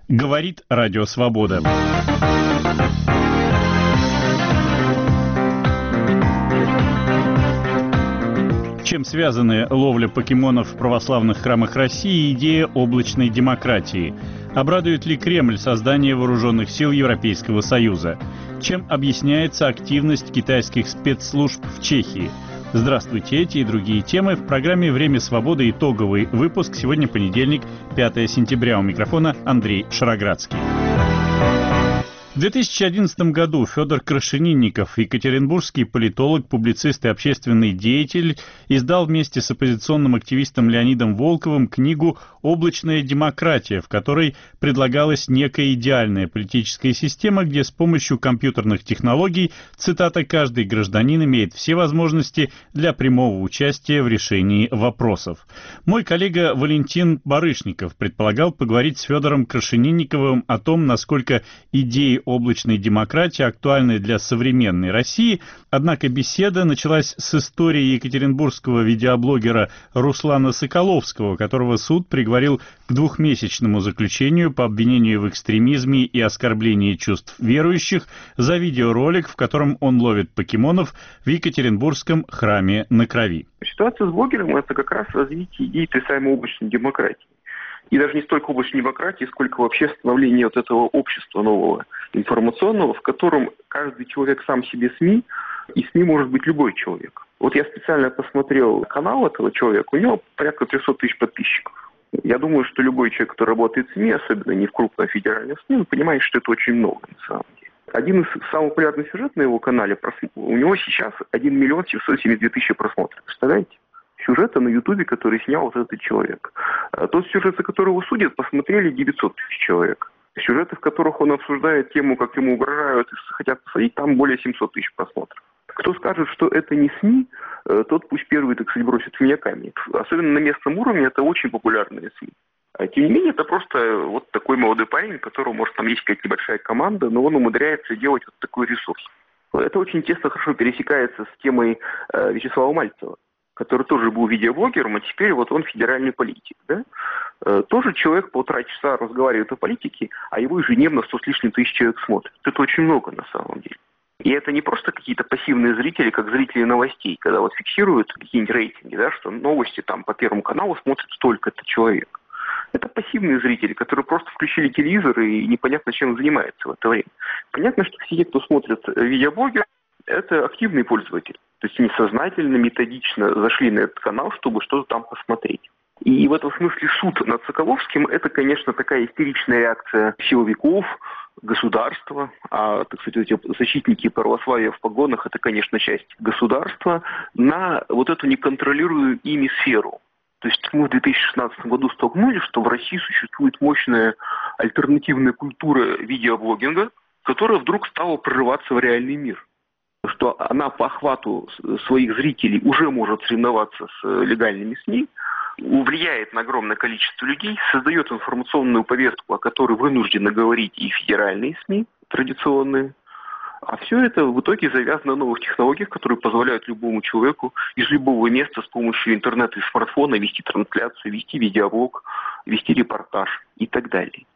Говорит Радио Свобода. Чем связаны ловля покемонов в православных храмах России и идея облачной демократии? Обрадует ли Кремль создание вооруженных сил Европейского Союза? Чем объясняется активность китайских спецслужб в Чехии? Здравствуйте, эти и другие темы в программе «Время свободы». Итоговый выпуск. Сегодня понедельник, 5 сентября. У микрофона Андрей Шароградский. В 2011 году Федор Крашенинников, екатеринбургский политолог, публицист и общественный деятель, издал вместе с оппозиционным активистом Леонидом Волковым книгу «Облачная демократия», в которой предлагалась некая идеальная политическая система, где с помощью компьютерных технологий, цитата, «каждый гражданин имеет все возможности для прямого участия в решении вопросов». Мой коллега Валентин Барышников предполагал поговорить с Федором Крашенинниковым о том, насколько идеи облачной демократии актуальны для современной России, однако беседа началась с истории екатеринбургского видеоблогера Руслана Соколовского, которого суд приговорил к 2-месячному заключению по обвинению в экстремизме и оскорблении чувств верующих за видеоролик, в котором он ловит покемонов в Екатеринбургском храме на Крови. Ситуация с блогером – это как раз развитие идеи той самой облачной демократии. И даже не столько облачной демократии, сколько вообще становление вот этого общества нового, информационного, в котором каждый человек сам себе СМИ, и СМИ может быть любой человек. Вот я специально посмотрел канал этого человека, у него порядка 300 тысяч подписчиков. Я думаю, что любой человек, кто работает в СМИ, особенно не в крупном федеральном СМИ, он понимает, что это очень много на самом деле. Один из самых популярных сюжетов на его канале, у него сейчас 1 миллион 772 тысячи просмотров. Представляете? Сюжета на Ютубе, который снял вот этот человек. Тот сюжет, за которого судят, посмотрели 900 тысяч человек. Сюжеты, в которых он обсуждает тему, как ему угрожают и хотят посадить, там более 700 тысяч просмотров. Кто скажет, что это не СМИ, тот пусть первый, так сказать, бросит в меня камень. Особенно на местном уровне это очень популярные СМИ. Тем не менее, это просто вот такой молодой парень, у которого, может, там есть какая-то небольшая команда, но он умудряется делать вот такой ресурс. Это очень тесно, хорошо пересекается с темой Вячеслава Мальцева, который тоже был видеоблогером, а теперь вот он федеральный политик. Да? Тоже человек 1,5 часа разговаривает о политике, а его ежедневно 100 с лишним тысяч человек смотрит. Это очень много на самом деле. И это не просто какие-то пассивные зрители, как зрители новостей, когда вот фиксируют какие-нибудь рейтинги, да, что новости там по Первому каналу смотрит столько-то человек. Это пассивные зрители, которые просто включили телевизор и непонятно чем занимаются в это время. Понятно, что все те, кто смотрит видеоблогер, это активные пользователи. То есть они сознательно, методично зашли на этот канал, чтобы что-то там посмотреть. И в этом смысле суд над Соколовским – это, конечно, такая истеричная реакция силовиков, государства, а, так сказать, эти защитники православия в погонах – это, конечно, часть государства, на вот эту неконтролируемую ими сферу. То есть мы в 2016 году столкнулись, что в России существует мощная альтернативная культура видеоблогинга, которая вдруг стала прорываться в реальный мир. Что она по охвату своих зрителей уже может соревноваться с легальными СМИ, влияет на огромное количество людей, создает информационную повестку, о которой вынуждены говорить и федеральные СМИ традиционные. А все это в итоге завязано на новых технологиях, которые позволяют любому человеку из любого места с помощью интернета и смартфона вести трансляцию, вести видеоблог, вести репортаж и так далее.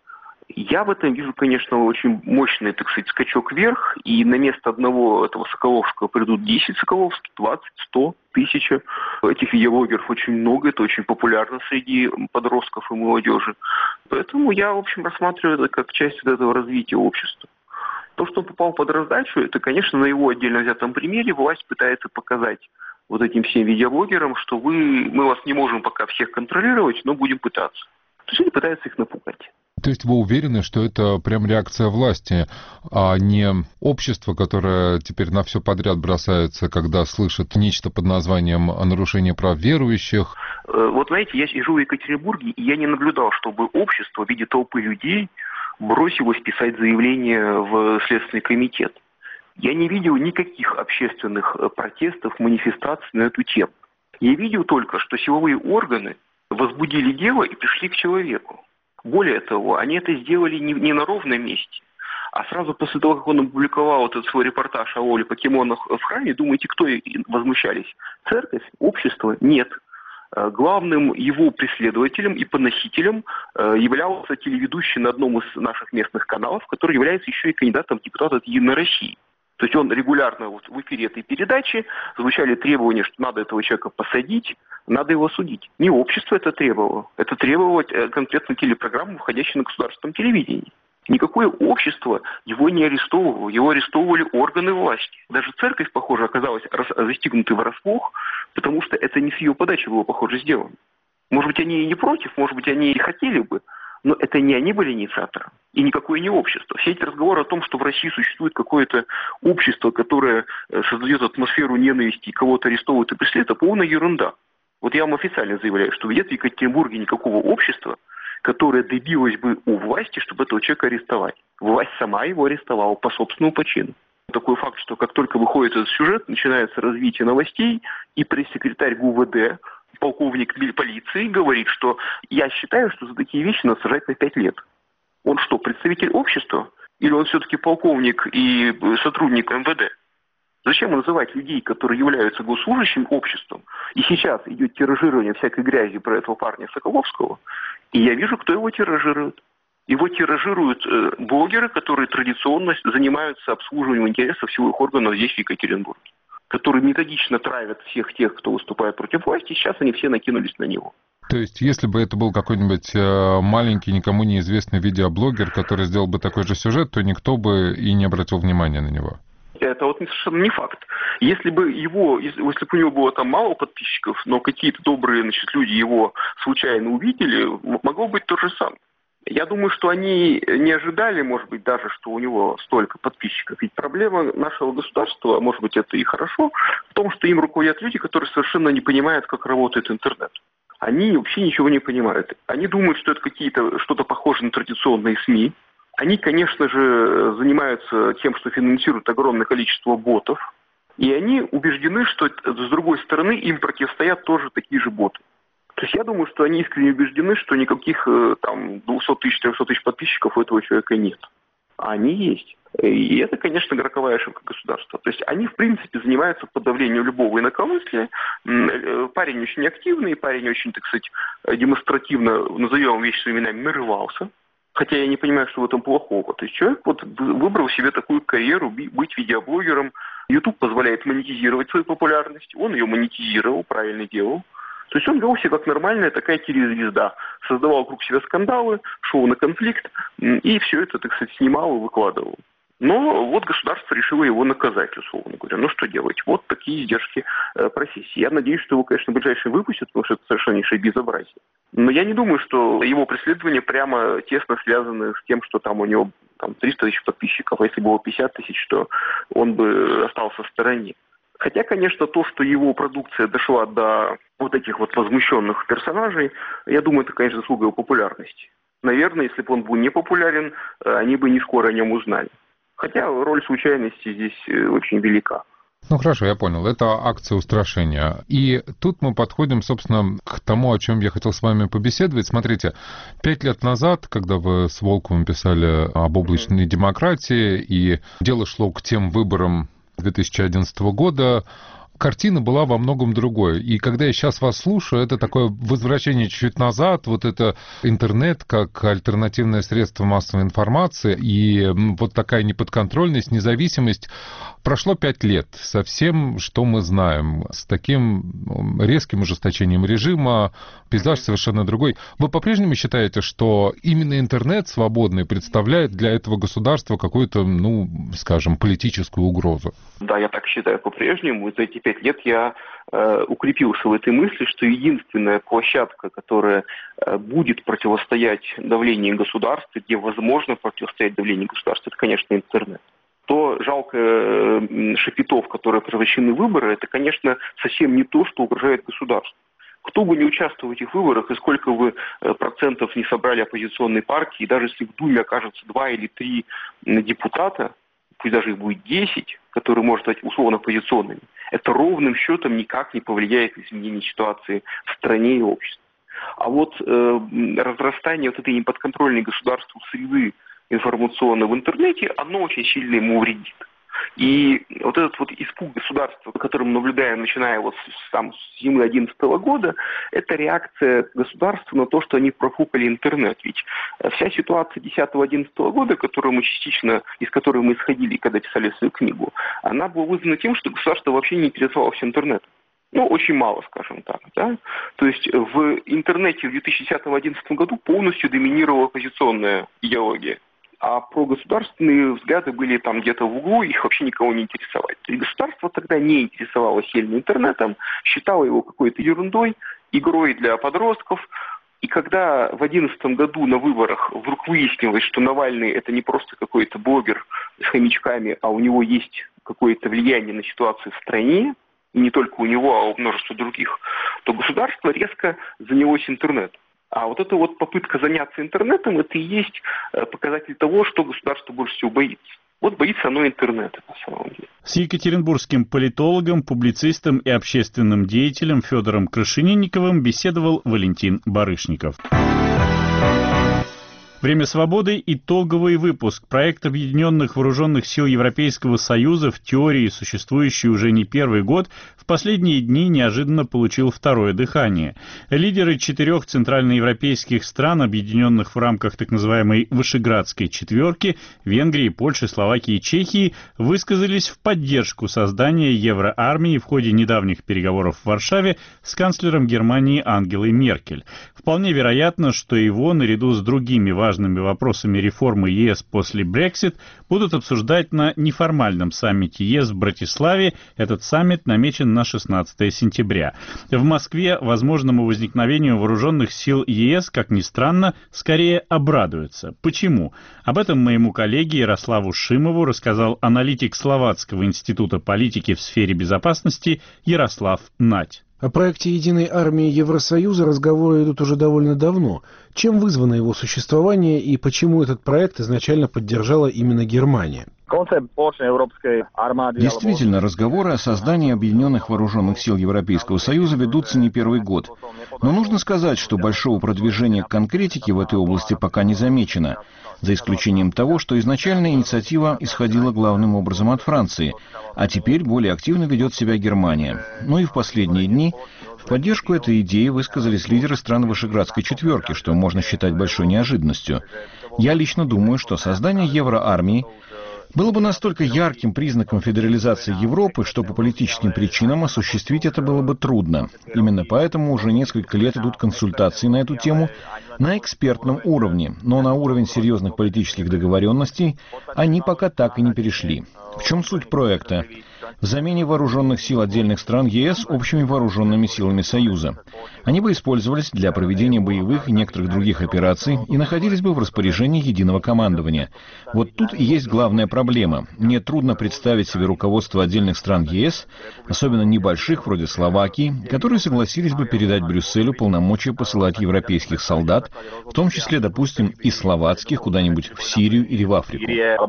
Я в этом вижу, конечно, очень мощный, так сказать, скачок вверх, и на место одного этого Соколовского придут 10 Соколовских, 20, 100, 1000. Этих видеоблогеров очень много, это очень популярно среди подростков и молодежи. Поэтому я, в общем, рассматриваю это как часть вот этого развития общества. То, что он попал под раздачу, это, конечно, на его отдельно взятом примере власть пытается показать вот этим всем видеоблогерам, что мы вас не можем пока всех контролировать, но будем пытаться. То есть они пытаются их напугать. То есть вы уверены, что это прям реакция власти, а не общество, которое теперь на все подряд бросается, когда слышит нечто под названием нарушение прав верующих? Вот знаете, я живу в Екатеринбурге, и я не наблюдал, чтобы общество в виде толпы людей бросилось писать заявление в Следственный комитет. Я не видел никаких общественных протестов, манифестаций на эту тему. Я видел только, что силовые органы возбудили дело и пришли к человеку. Более того, они это сделали не на ровном месте, а сразу после того, как он опубликовал этот свой репортаж о ловле покемонов в храме, думаете, кто возмущались? Церковь? Общество? Нет. Главным его преследователем и поносителем являлся телеведущий на одном из наших местных каналов, который является еще и кандидатом в депутаты от «Единой России». То есть он регулярно в эфире этой передачи звучали требования, что надо этого человека посадить, надо его судить. Не общество это требовало. Это требовало конкретно телепрограмму, входящей на государственном телевидении. Никакое общество его не арестовывало, его арестовывали органы власти. Даже церковь, похоже, оказалась застигнутой врасплох, потому что это не с ее подачи было, похоже, сделано. Может быть, они и не против, может быть, они и хотели бы, но это не они были инициатором, и никакое не общество. Все эти разговоры о том, что в России существует какое-то общество, которое создает атмосферу ненависти и кого-то арестовывает и преследует, это полная ерунда. Вот я вам официально заявляю, что нет в Екатеринбурге никакого общества, которое добилось бы у власти, чтобы этого человека арестовать. Власть сама его арестовала по собственному почину. Такой факт, что как только выходит этот сюжет, начинается развитие новостей, и пресс-секретарь ГУВД, полковник полиции, говорит, что я считаю, что за такие вещи надо сажать на 5 лет. Он что, представитель общества? Или он все-таки полковник и сотрудник МВД? Зачем называть людей, которые являются госслужащим, обществом? И сейчас идет тиражирование всякой грязи про этого парня Соколовского. И я вижу, кто его тиражирует. Его тиражируют блогеры, которые традиционно занимаются обслуживанием интересов силовых органов здесь, в Екатеринбурге. Которые методично травят всех тех, кто выступает против власти. Сейчас они все накинулись на него. То есть, если бы это был какой-нибудь маленький, никому неизвестный видеоблогер, который сделал бы такой же сюжет, то никто бы и не обратил внимания на него. Это вот совершенно не факт. Если бы у него было там мало подписчиков, но какие-то добрые, люди его случайно увидели, могло быть то же самое. Я думаю, что они не ожидали, может быть, даже, что у него столько подписчиков. Ведь проблема нашего государства, может быть, это и хорошо, в том, что им руководят люди, которые совершенно не понимают, как работает интернет. Они вообще ничего не понимают. Они думают, что это что-то похоже на традиционные СМИ. Они, конечно же, занимаются тем, что финансируют огромное количество ботов. И они убеждены, что, с другой стороны, им противостоят тоже такие же боты. То есть я думаю, что они искренне убеждены, что никаких 200 тысяч, 300 тысяч подписчиков у этого человека нет. А они есть. И это, конечно, роковая ошибка государства. То есть они, в принципе, занимаются подавлением любого инакомыслия. Парень очень активный, парень очень, так сказать, демонстративно, назовем вещи своими именами, нарывался. Хотя я не понимаю, что в этом плохого. То есть человек выбрал себе такую карьеру, быть видеоблогером. YouTube позволяет монетизировать свою популярность. Он ее монетизировал, правильно делал. То есть он вел себя как нормальная такая телезвезда. Создавал вокруг себя скандалы, шел на конфликт и все это, так сказать, снимал и выкладывал. Но вот государство решило его наказать, условно говоря. Ну что делать? Вот такие издержки профессии. Я надеюсь, что его, конечно, в ближайшее выпустят, потому что это совершеннейшее безобразие. Но я не думаю, что его преследования прямо тесно связаны с тем, что там у него 300 тысяч подписчиков. А если бы было 50 тысяч, то он бы остался в стороне. Хотя, конечно, то, что его продукция дошла до вот этих вот возмущенных персонажей, я думаю, это, конечно, заслуга его популярности. Наверное, если бы он был не популярен, они бы не скоро о нем узнали. Хотя роль случайности здесь очень велика. Ну хорошо, я понял. Это акция устрашения. И тут мы подходим, собственно, к тому, о чем я хотел с вами побеседовать. Смотрите, 5 лет назад, когда вы с Волковым писали об облачной демократии, и дело шло к тем выборам 2011 года, картина была во многом другой. И когда я сейчас вас слушаю, это такое возвращение чуть-чуть назад, вот это интернет как альтернативное средство массовой информации и вот такая неподконтрольность, независимость. Прошло 5 лет со всем, что мы знаем, с таким резким ужесточением режима, пейзаж совершенно другой. Вы по-прежнему считаете, что именно интернет свободный представляет для этого государства какую-то, скажем, политическую угрозу? Да, я так считаю по-прежнему. За эти 5 лет я укрепился в этой мысли, что единственная площадка, которая будет противостоять давлению государства, где возможно противостоять давлению государства, это, конечно, интернет. То жалко шапитов, которые превращены в выборы, это, конечно, совсем не то, что угрожает государству. Кто бы не участвовал в этих выборах, и сколько бы процентов не собрали оппозиционные партии, и даже если в Думе окажется 2 или 3 депутата, пусть даже их будет 10, которые могут стать условно оппозиционными, это ровным счетом никак не повлияет на изменение ситуации в стране и обществе. А вот разрастание вот этой неподконтрольной государству среды информационной в интернете, оно очень сильно ему вредит. И вот этот вот испуг государства, который мы наблюдаем, начиная вот с зимы 2011 года, это реакция государства на то, что они профукали интернет. Ведь вся ситуация 2010-2011 года, из которой мы исходили, когда писали свою книгу, она была вызвана тем, что государство вообще не интересовалось интернетом. Очень мало, скажем так. Да? То есть в интернете в 2010-2011 году полностью доминировала оппозиционная идеология. А прогосударственные взгляды были там где-то в углу, их вообще никого не интересовали. То есть государство тогда не интересовалось сильно интернетом, считало его какой-то ерундой, игрой для подростков. И когда в 2011 году на выборах вдруг выяснилось, что Навальный это не просто какой-то блогер с хомячками, а у него есть какое-то влияние на ситуацию в стране, и не только у него, а у множества других, то государство резко занялось интернетом. А вот эта вот попытка заняться интернетом, это и есть показатель того, что государство больше всего боится. Вот боится оно интернета, на самом деле. С екатеринбургским политологом, публицистом и общественным деятелем Федором Крашенинниковым беседовал Валентин Барышников. «Время свободы» — итоговый выпуск. Проект Объединенных Вооруженных Сил Европейского Союза, в теории существующий уже не первый год, в последние дни неожиданно получил второе дыхание. Лидеры 4 центральноевропейских стран, объединенных в рамках так называемой Вышеградской четверки, Венгрии, Польши, Словакии и Чехии, высказались в поддержку создания Евроармии в ходе недавних переговоров в Варшаве с канцлером Германии Ангелой Меркель. Вполне вероятно, что его, наряду с другими важными вопросами реформы ЕС после Brexit, будут обсуждать на неформальном саммите ЕС в Братиславе. Этот саммит намечен на 16 сентября. В Москве возможному возникновению вооруженных сил ЕС, как ни странно, скорее обрадуются. Почему? Об этом моему коллеге Ярославу Шимову рассказал аналитик Словацкого института политики в сфере безопасности Ярослав Нать. О проекте единой армии Евросоюза разговоры идут уже довольно давно. Чем вызвано его существование и почему этот проект изначально поддержала именно Германия? Действительно, разговоры о создании Объединенных Вооруженных Сил Европейского Союза ведутся не первый год. Но нужно сказать, что большого продвижения к конкретике в этой области пока не замечено, за исключением того, что изначально инициатива исходила главным образом от Франции, а теперь более активно ведет себя Германия. Ну и в последние дни в поддержку этой идеи высказались лидеры стран Вышеградской четверки, что можно считать большой неожиданностью. Я лично думаю, что создание Евроармии было бы настолько ярким признаком федерализации Европы, что по политическим причинам осуществить это было бы трудно. Именно поэтому уже несколько лет идут консультации на эту тему на экспертном уровне, но на уровень серьезных политических договоренностей они пока так и не перешли. В чем суть проекта? В замене вооруженных сил отдельных стран ЕС общими вооруженными силами Союза. Они бы использовались для проведения боевых и некоторых других операций и находились бы в распоряжении единого командования. Вот тут и есть главная проблема. Мне трудно представить себе руководство отдельных стран ЕС, особенно небольших, вроде Словакии, которые согласились бы передать Брюсселю полномочия посылать европейских солдат, в том числе, допустим, и словацких, куда-нибудь в Сирию или в Африку.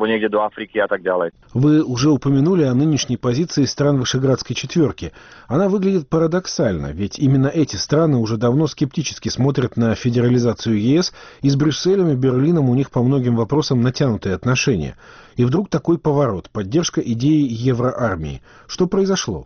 Вы уже упомянули о нынешней позиции стран Вышеградской четверки. Она выглядит парадоксально, ведь именно эти страны уже давно скептически смотрят на федерализацию ЕС, и с Брюсселем и Берлином у них по многим вопросам натянутые отношения. И вдруг такой поворот, поддержка идеи Евроармии. Что произошло?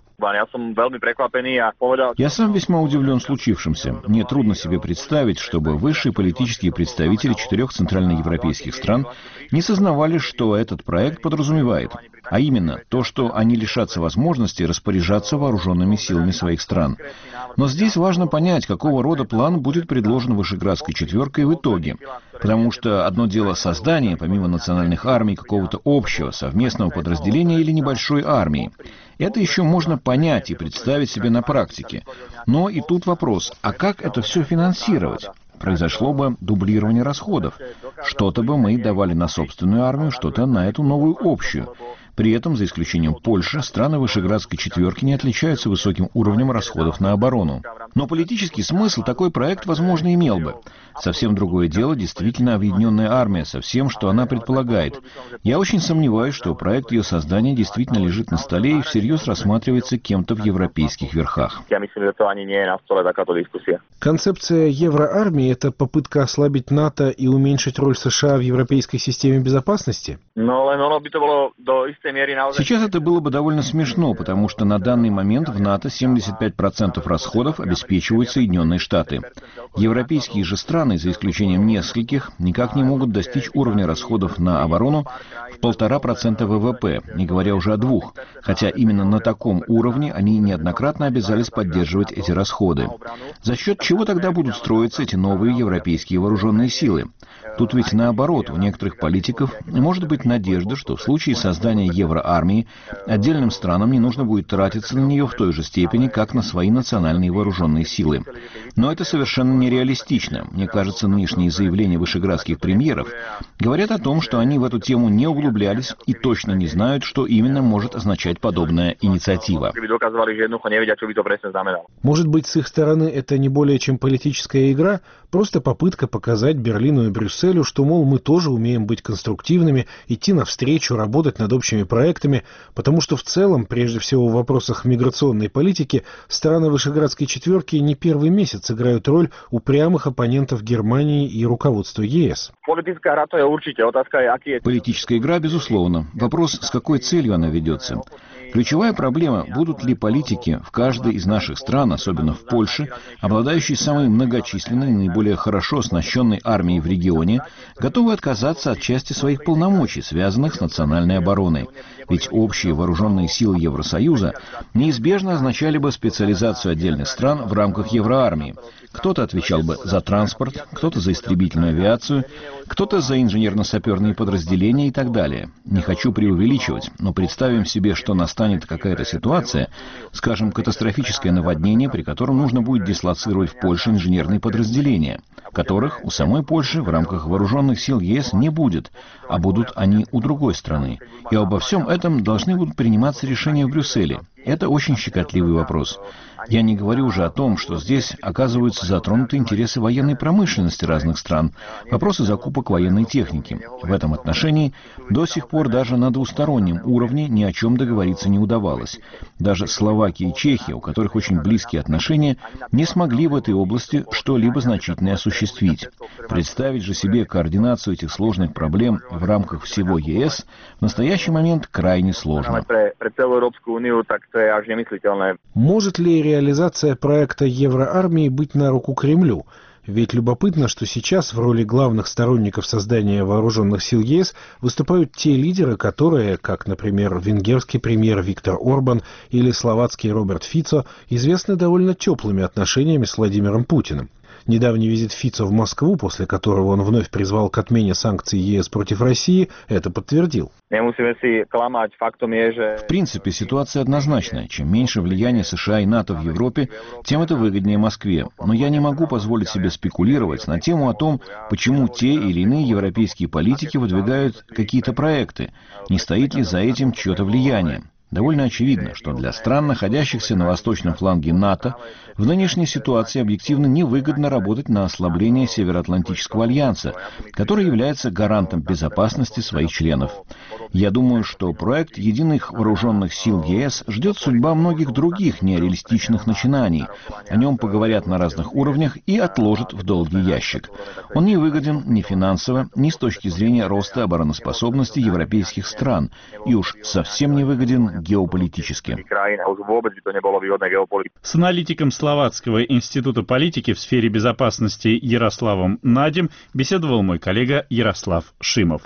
Я сам весьма удивлен случившимся. Мне трудно себе представить, чтобы высшие политические представители 4 центральноевропейских стран не сознавали, что этот проект подразумевает. А именно, то, что они лишатся возможности распоряжаться вооруженными силами своих стран. Но здесь важно понять, какого рода план будет предложен Вышеградской четверкой в итоге. Потому что одно дело создание, помимо национальных армий, какого-то общего, совместного подразделения или небольшой армии. Это еще можно понять и представить себе на практике. Но и тут вопрос, а как это все финансировать? Произошло бы дублирование расходов. Что-то бы мы давали на собственную армию, что-то на эту новую общую. При этом, за исключением Польши, страны Вышеградской четверки не отличаются высоким уровнем расходов на оборону. Но политический смысл такой проект, возможно, имел бы. Совсем другое дело действительно объединенная армия со всем, что она предполагает. Я очень сомневаюсь, что проект ее создания действительно лежит на столе и всерьез рассматривается кем-то в европейских верхах. Концепция Евроармии – это попытка ослабить НАТО и уменьшить роль США в европейской системе безопасности? Сейчас это было бы довольно смешно, потому что на данный момент в НАТО 75% расходов обеспечивают Соединенные Штаты. Европейские же страны, за исключением нескольких, никак не могут достичь уровня расходов на оборону в 1,5% ВВП, не говоря уже о 2%, хотя именно на таком уровне они неоднократно обязались поддерживать эти расходы. За счет чего тогда будут строиться эти новые европейские вооруженные силы? Тут ведь наоборот, у некоторых политиков может быть надежда, что в случае создания евроармии отдельным странам не нужно будет тратиться на нее в той же степени, как на свои национальные вооруженные силы. Но это совершенно нереалистично. Мне кажется, нынешние заявления вышеградских премьеров говорят о том, что они в эту тему не углублялись и точно не знают, что именно может означать подобная инициатива. Может быть, с их стороны это не более чем политическая игра, просто попытка показать Берлину и Брюсселю, что, мол, мы тоже умеем быть конструктивными, идти навстречу, работать над общими проектами, потому что в целом, прежде всего в вопросах миграционной политики, страны Вышеградской четверки не первый месяц играют роль упрямых оппонентов Германии и руководства ЕС. Политическая игра, безусловно. Вопрос, с какой целью она ведется. Ключевая проблема, будут ли политики в каждой из наших стран, особенно в Польше, обладающие самой многочисленной и наиболее хорошо оснащенной армией в регионе, готовы отказаться от части своих полномочий, связанных с национальной обороной. Ведь общие вооруженные силы Евросоюза неизбежно означали бы специализацию отдельных стран в рамках евроармии. Кто-то отвечал бы за транспорт, кто-то за истребительную авиацию, кто-то за инженерно-саперные подразделения и так далее. Не хочу преувеличивать, но представим себе, что настанет какая-то ситуация, скажем, катастрофическое наводнение, при котором нужно будет дислоцировать в Польше инженерные подразделения, которых у самой Польши в рамках вооруженных сил ЕС не будет, а будут они у другой страны. И обо всем этом должны будут приниматься решения в Брюсселе. Это очень щекотливый вопрос. Я не говорю уже о том, что здесь оказываются затронуты интересы военной промышленности разных стран, вопросы закупок военной техники. В этом отношении до сих пор даже на двустороннем уровне ни о чем договориться не удавалось. Даже Словакия и Чехия, у которых очень близкие отношения, не смогли в этой области что-либо значительное осуществить. Представить же себе координацию этих сложных проблем в рамках всего ЕС в настоящий момент крайне сложно. Может ли реализация проекта евроармии быть на руку Кремлю? Ведь любопытно, что сейчас в роли главных сторонников создания вооруженных сил ЕС выступают те лидеры, которые, как, например, венгерский премьер Виктор Орбан или словацкий Роберт Фицо, известны довольно теплыми отношениями с Владимиром Путиным. Недавний визит Фицо в Москву, после которого он вновь призвал к отмене санкций ЕС против России, это подтвердил. В принципе, ситуация однозначная. Чем меньше влияния США и НАТО в Европе, тем это выгоднее Москве. Но я не могу позволить себе спекулировать на тему о том, почему те или иные европейские политики выдвигают какие-то проекты. Не стоит ли за этим чье-то влияние? Довольно очевидно, что для стран, находящихся на восточном фланге НАТО, в нынешней ситуации объективно невыгодно работать на ослабление Североатлантического альянса, который является гарантом безопасности своих членов. Я думаю, что проект единых вооруженных сил ЕС ждет судьба многих других нереалистичных начинаний. О нем поговорят на разных уровнях и отложат в долгий ящик. Он не выгоден ни финансово, ни с точки зрения роста обороноспособности европейских стран, и уж совсем не выгоден геополитически. С аналитиком Словацкого института политики в сфере безопасности Ярославом Надем беседовал мой коллега Ярослав Шимов.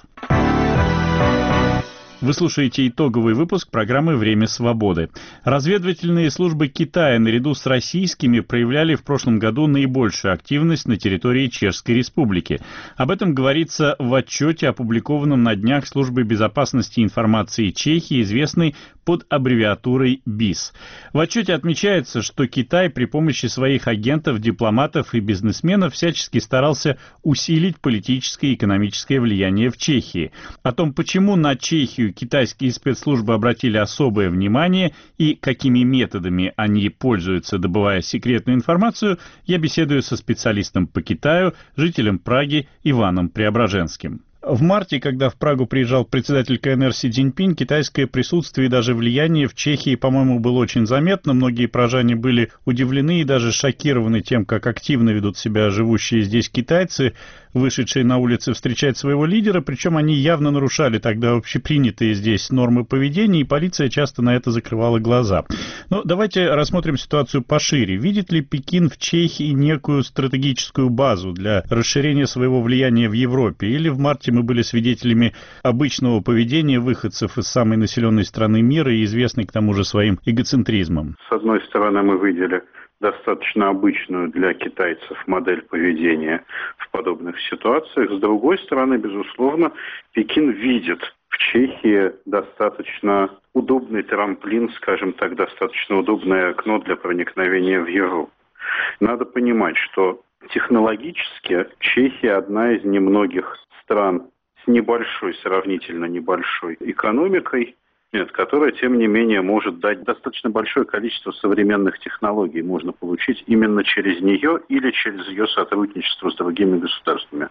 Вы слушаете итоговый выпуск программы «Время свободы». Разведывательные службы Китая наряду с российскими проявляли в прошлом году наибольшую активность на территории Чешской Республики. Об этом говорится в отчете, опубликованном на днях Службой безопасности информации Чехии, известной под аббревиатурой БИС. В отчете отмечается, что Китай при помощи своих агентов, дипломатов и бизнесменов всячески старался усилить политическое и экономическое влияние в Чехии. О том, почему на Чехию китайские спецслужбы обратили особое внимание и какими методами они пользуются, добывая секретную информацию, я беседую со специалистом по Китаю, жителем Праги Иваном Преображенским. В марте, когда в Прагу приезжал председатель КНР Си Цзиньпин, китайское присутствие и даже влияние в Чехии, по-моему, было очень заметно. Многие пражане были удивлены и даже шокированы тем, как активно ведут себя живущие здесь китайцы. вышедшие на улицы встречать своего лидера, причем они явно нарушали тогда общепринятые здесь нормы поведения, и полиция часто на это закрывала глаза. Но давайте рассмотрим ситуацию пошире. Видит ли Пекин в Чехии некую стратегическую базу для расширения своего влияния в Европе? Или в марте мы были свидетелями обычного поведения выходцев из самой населенной страны мира и известной к тому же своим эгоцентризмом? С одной стороны, мы видели достаточно обычную для китайцев модель поведения в подобных ситуациях. С другой стороны, безусловно, Пекин видит в Чехии достаточно удобный трамплин, скажем так, достаточно удобное окно для проникновения в Европу. Надо понимать, что технологически Чехия одна из немногих стран с небольшой, сравнительно небольшой экономикой, которая, тем не менее, может дать достаточно большое количество современных технологий. Можно получить именно через нее или через ее сотрудничество с другими государствами.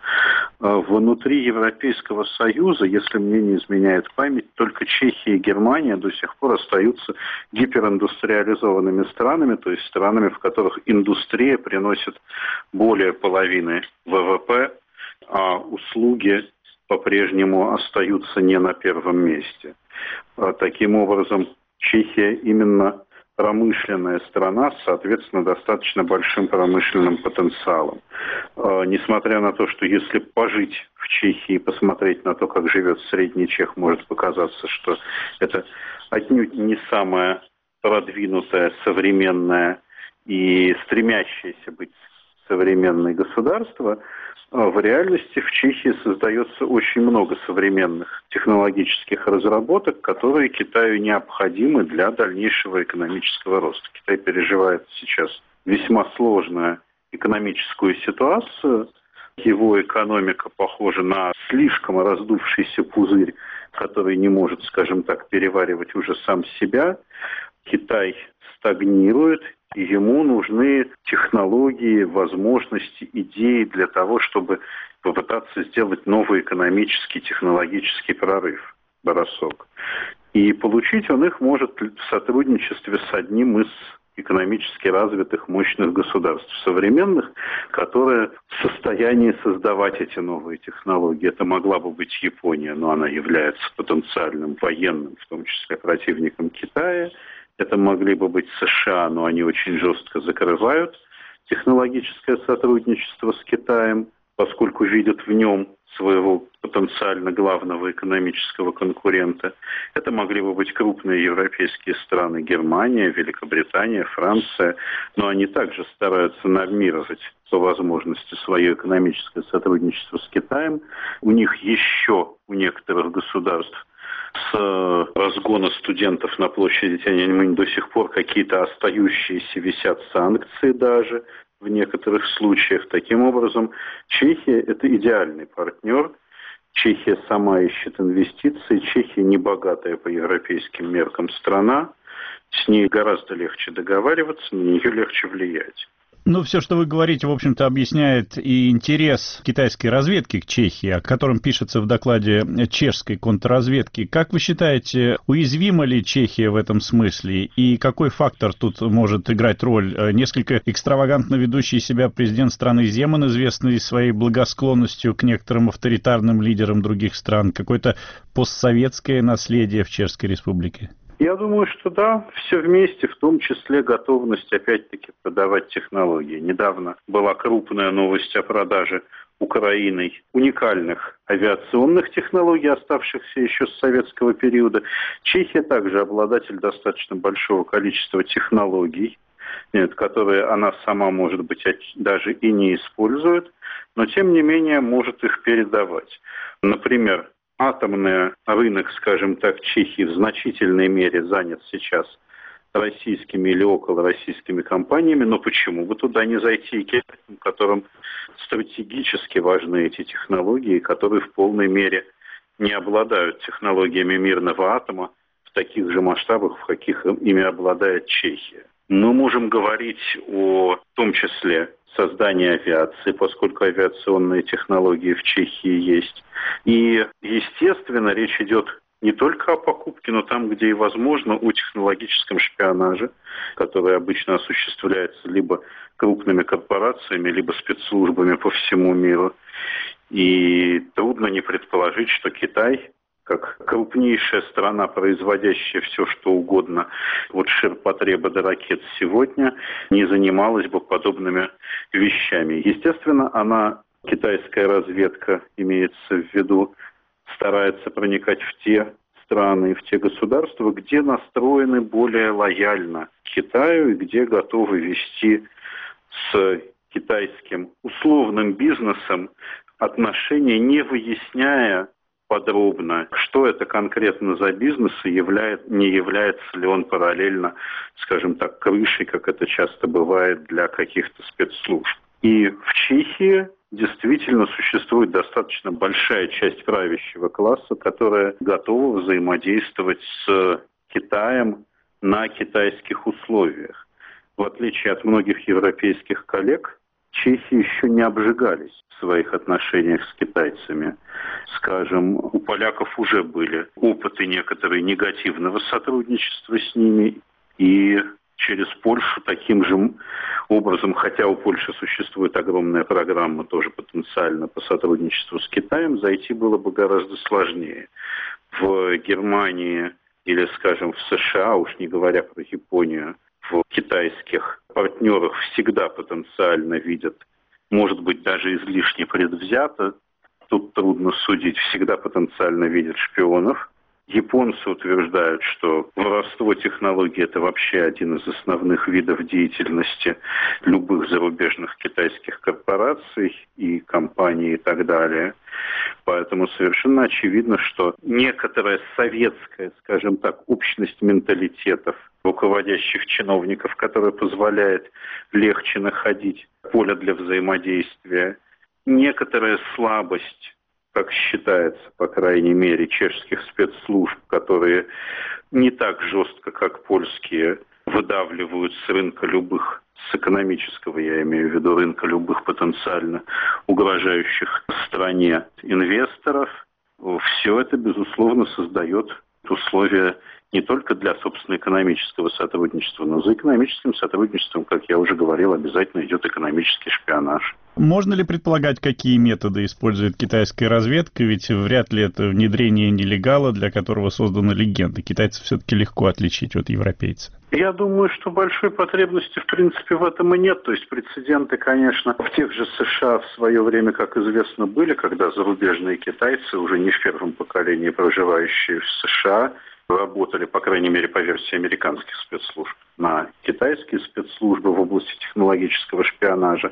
Внутри Европейского Союза, если мне не изменяет память, только Чехия и Германия до сих пор остаются гипериндустриализованными странами, то есть странами, в которых индустрия приносит более половины ВВП, а услуги по-прежнему остаются не на первом месте. Таким образом, Чехия именно промышленная страна с, соответственно, достаточно большим промышленным потенциалом. Несмотря на то, что если пожить в Чехии и посмотреть на то, как живет средний чех, может показаться, что это отнюдь не самое продвинутое, современное и стремящееся быть современное государство, в реальности в Чехии создается очень много современных технологических разработок, которые Китаю необходимы для дальнейшего экономического роста. Китай переживает сейчас весьма сложную экономическую ситуацию. Его экономика похожа на слишком раздувшийся пузырь, который не может, скажем так, переваривать уже сам себя. Китай стагнирует, и ему нужны технологии, возможности, идеи для того, чтобы попытаться сделать новый экономический, технологический прорыв, бросок. И получить он их может в сотрудничестве с одним из экономически развитых, мощных государств современных, которые в состоянии создавать эти новые технологии. Это могла бы быть Япония, но она является потенциальным военным, в том числе противником Китая. Это могли бы быть США, но они очень жестко закрывают технологическое сотрудничество с Китаем, поскольку видят в нем своего потенциально главного экономического конкурента. Это могли бы быть крупные европейские страны, Германия, Великобритания, Франция, но они также стараются нормировать по возможности свое экономическое сотрудничество с Китаем. У них еще, у некоторых государств, с разгона студентов на площади Тяньаньмэнь до сих пор какие-то остающиеся висят санкции даже в некоторых случаях. Таким образом, Чехия – это идеальный партнер. Чехия сама ищет инвестиции. Чехия небогатая по европейским меркам страна. С ней гораздо легче договариваться, на нее легче влиять. Ну, все, что вы говорите, в общем-то, объясняет и интерес китайской разведки к Чехии, о котором пишется в докладе чешской контрразведки. Как вы считаете, уязвима ли Чехия в этом смысле? И какой фактор тут может играть роль? Несколько экстравагантно ведущий себя президент страны Земан, известный своей благосклонностью к некоторым авторитарным лидерам других стран, какое-то постсоветское наследие в Чешской Республике? Я думаю, что да, все вместе, в том числе готовность, опять-таки, продавать технологии. Недавно была крупная новость о продаже Украиной уникальных авиационных технологий, оставшихся еще с советского периода. Чехия также обладатель достаточно большого количества технологий, которые она сама, может быть, даже и не использует, но, тем не менее, может их передавать. Например, атомный рынок, скажем так, Чехии в значительной мере занят сейчас российскими или околороссийскими компаниями, но почему бы туда не зайти, которым стратегически важны эти технологии, которые в полной мере не обладают технологиями мирного атома в таких же масштабах, в каких ими обладает Чехия. Мы можем говорить о том числе создании авиации, поскольку авиационные технологии в Чехии есть. И, естественно, речь идет не только о покупке, но там, где и возможно, о технологическом шпионаже, который обычно осуществляется либо крупными корпорациями, либо спецслужбами по всему миру. И трудно не предположить, что Китай, как крупнейшая страна, производящая все, что угодно, от ширпотреба до ракет сегодня, не занималась бы подобными вещами. Естественно, китайская разведка, имеется в виду, старается проникать в те страны и в те государства, где настроены более лояльно к Китаю и где готовы вести с китайским условным бизнесом отношения, не выясняя подробно, что это конкретно за бизнес и не является ли он параллельно, скажем так, крышей, как это часто бывает для каких-то спецслужб. И в Чехии действительно существует достаточно большая часть правящего класса, которая готова взаимодействовать с Китаем на китайских условиях. В отличие от многих европейских коллег, чехи еще не обжигались в своих отношениях с китайцами. Скажем, у поляков уже были опыты некоторые негативного сотрудничества с ними, и через Польшу таким же образом, хотя у Польши существует огромная программа тоже потенциально по сотрудничеству с Китаем, зайти было бы гораздо сложнее. В Германии или, скажем, в США, уж не говоря про Японию, в китайских партнерах всегда потенциально видят, может быть, даже излишне предвзято, тут трудно судить, всегда потенциально видят шпионов. Японцы утверждают, что воровство технологий – это вообще один из основных видов деятельности любых зарубежных китайских корпораций и компаний и так далее. Поэтому совершенно очевидно, что некоторая советская, скажем так, общность менталитетов руководящих чиновников, которая позволяет легче находить поле для взаимодействия, некоторая слабость, как считается, по крайней мере, чешских спецслужб, которые не так жестко, как польские, выдавливают с рынка любых, с экономического, я имею в виду, рынка любых потенциально угрожающих стране инвесторов. Все это, безусловно, создает условия не только для, собственно, экономического сотрудничества, но за экономическим сотрудничеством, как я уже говорил, обязательно идет экономический шпионаж. Можно ли предполагать, какие методы использует китайская разведка? Ведь вряд ли это внедрение нелегала, для которого создана легенда. Китайцев все-таки легко отличить от европейца. Я думаю, что большой потребности, в принципе, в этом и нет. То есть прецеденты, конечно, в тех же США в свое время, как известно, были, когда зарубежные китайцы, уже не в первом поколении проживающие в США, работали, по крайней мере, по версии американских спецслужб, на китайские спецслужбы в области технологического шпионажа.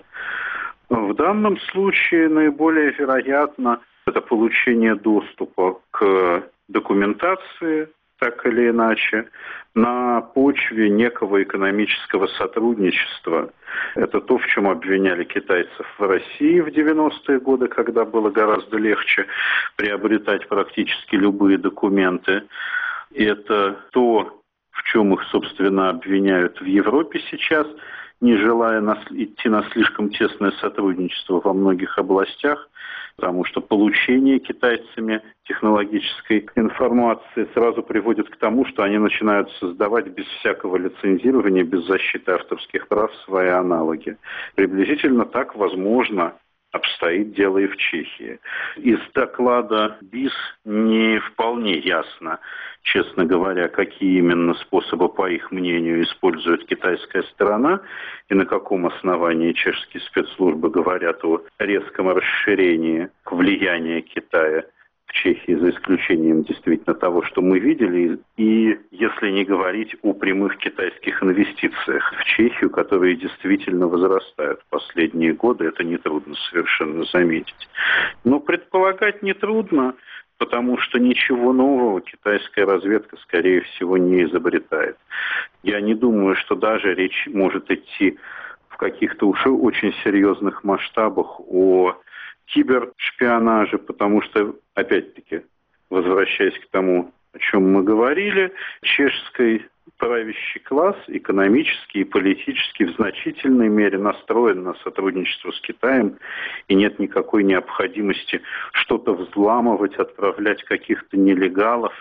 В данном случае наиболее вероятно это получение доступа к документации, так или иначе, на почве некого экономического сотрудничества. Это то, в чем обвиняли китайцев в России в 90-е годы, когда было гораздо легче приобретать практически любые документы. И это то, в чем их, собственно, обвиняют в Европе сейчас, не желая идти на слишком тесное сотрудничество во многих областях, потому что получение китайцами технологической информации сразу приводит к тому, что они начинают создавать без всякого лицензирования, без защиты авторских прав свои аналоги. Приблизительно так, возможно, обстоит дело и в Чехии. Из доклада БИС не вполне ясно, честно говоря, какие именно способы, по их мнению, использует китайская сторона и на каком основании чешские спецслужбы говорят о резком расширении влияния Китая в Чехии, за исключением действительно того, что мы видели, и если не говорить о прямых китайских инвестициях в Чехию, которые действительно возрастают в последние годы, это нетрудно совершенно заметить. Но предполагать нетрудно, потому что ничего нового китайская разведка, скорее всего, не изобретает. Я не думаю, что даже речь может идти в каких-то уж очень серьезных масштабах о кибершпионаже, потому что, опять-таки, возвращаясь к тому, о чем мы говорили, чешский правящий класс экономически и политически в значительной мере настроен на сотрудничество с Китаем, и нет никакой необходимости что-то взламывать, отправлять каких-то нелегалов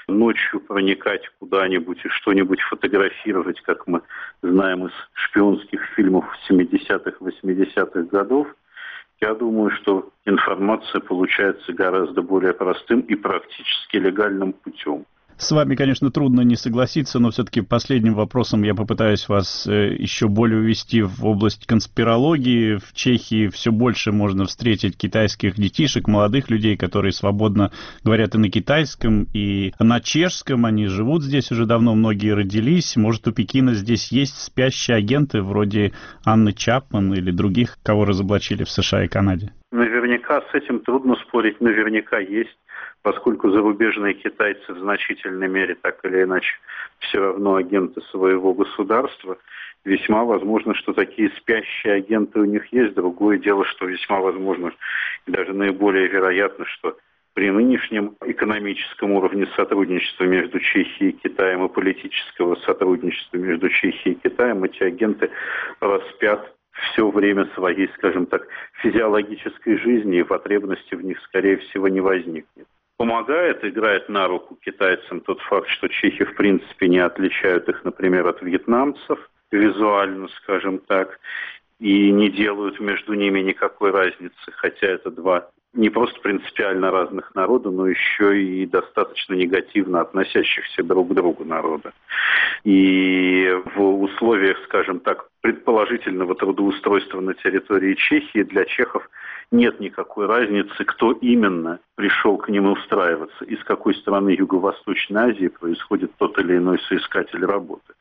ночью проникать куда-нибудь и что-нибудь фотографировать, как мы знаем из шпионских фильмов 70-х, 80-х годов. Я думаю, что информация получается гораздо более простым и практически легальным путем. С вами, конечно, трудно не согласиться, но все-таки последним вопросом я попытаюсь вас еще более увести в область конспирологии. В Чехии все больше можно встретить китайских детишек, молодых людей, которые свободно говорят и на китайском, и на чешском. Они живут здесь уже давно, многие родились. Может, у Пекина здесь есть спящие агенты вроде Анны Чапман или других, кого разоблачили в США и Канаде? Наверняка с этим трудно спорить, наверняка есть. Поскольку зарубежные китайцы в значительной мере, так или иначе, все равно агенты своего государства, весьма возможно, что такие спящие агенты у них есть. Другое дело, что весьма возможно, и даже наиболее вероятно, что при нынешнем экономическом уровне сотрудничества между Чехией и Китаем и политического сотрудничества между Чехией и Китаем эти агенты распят все время своей, скажем так, физиологической жизни, и потребности в них, скорее всего, не возникнет. Помогает, играет на руку китайцам тот факт, что чехи, в принципе, не отличают их, например, от вьетнамцев визуально, скажем так, и не делают между ними никакой разницы, хотя это два не просто принципиально разных народа, но еще и достаточно негативно относящихся друг к другу народа. И в условиях, скажем так, предположительного трудоустройства на территории Чехии для чехов нет никакой разницы, кто именно пришел к ним устраиваться, из какой страны Юго-Восточной Азии происходит тот или иной соискатель работы.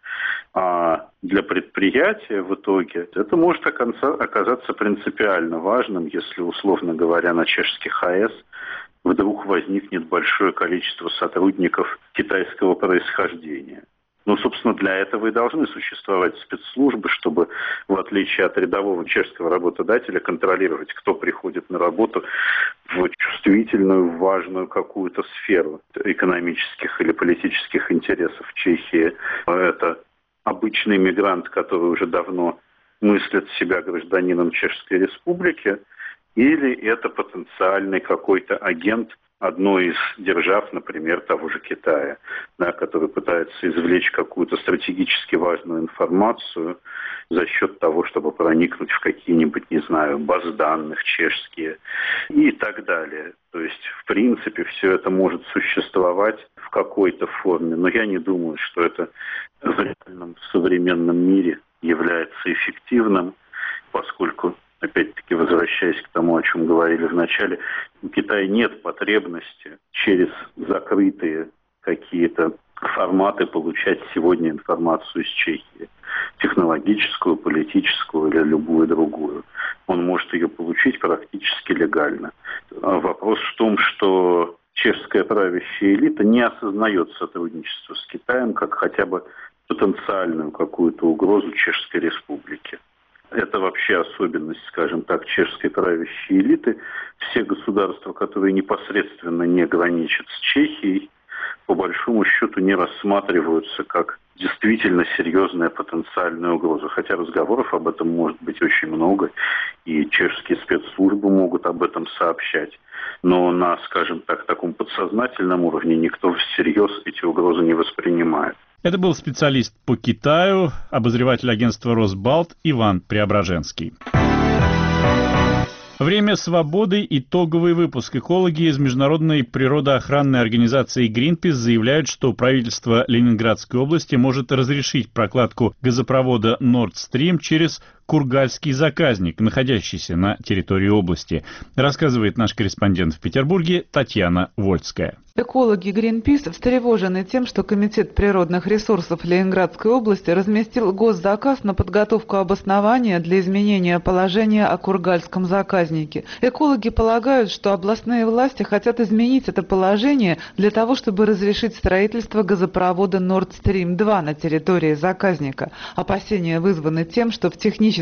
А для предприятия в итоге это может оказаться принципиально важным, если, условно говоря, на чешских АЭС вдруг возникнет большое количество сотрудников китайского происхождения. Ну, собственно, для этого и должны существовать спецслужбы, чтобы, в отличие от рядового чешского работодателя, контролировать, кто приходит на работу в чувствительную, важную какую-то сферу экономических или политических интересов Чехии. Это обычный мигрант, который уже давно мыслит себя гражданином Чешской Республики, или это потенциальный какой-то агент одной из держав, например, того же Китая, да, который пытается извлечь какую-то стратегически важную информацию за счет того, чтобы проникнуть в какие-нибудь, не знаю, базы данных чешские и так далее. То есть, в принципе, все это может существовать в какой-то форме, но я не думаю, что это в реальном современном мире является эффективным, поскольку, опять-таки, возвращаясь к тому, о чем говорили в начале, у Китая нет потребности через закрытые какие-то форматы получать сегодня информацию из Чехии. Технологическую, политическую или любую другую. Он может ее получить практически легально. Вопрос в том, что чешская правящая элита не осознает сотрудничество с Китаем как хотя бы потенциальную какую-то угрозу Чешской Республике. Это вообще особенность, скажем так, чешской правящей элиты. Все государства, которые непосредственно не граничат с Чехией, по большому счету не рассматриваются как действительно серьезная потенциальная угроза. Хотя разговоров об этом может быть очень много, и чешские спецслужбы могут об этом сообщать. Но на, скажем так, таком подсознательном уровне никто всерьез эти угрозы не воспринимает. Это был специалист по Китаю, обозреватель агентства «Росбалт» Иван Преображенский. Время свободы. Итоговый выпуск. Экологи из международной природоохранной организации Greenpeace заявляют, что правительство Ленинградской области может разрешить прокладку газопровода Nord Stream через Кургальский заказник, находящийся на территории области, рассказывает наш корреспондент в Петербурге Татьяна Вольская. Экологи Greenpeace встревожены тем, что Комитет природных ресурсов Ленинградской области разместил госзаказ на подготовку обоснования для изменения положения о Кургальском заказнике. Экологи полагают, что областные власти хотят изменить это положение для того, чтобы разрешить строительство газопровода Nord Stream 2 на территории заказника. Опасения вызваны тем, что в техническом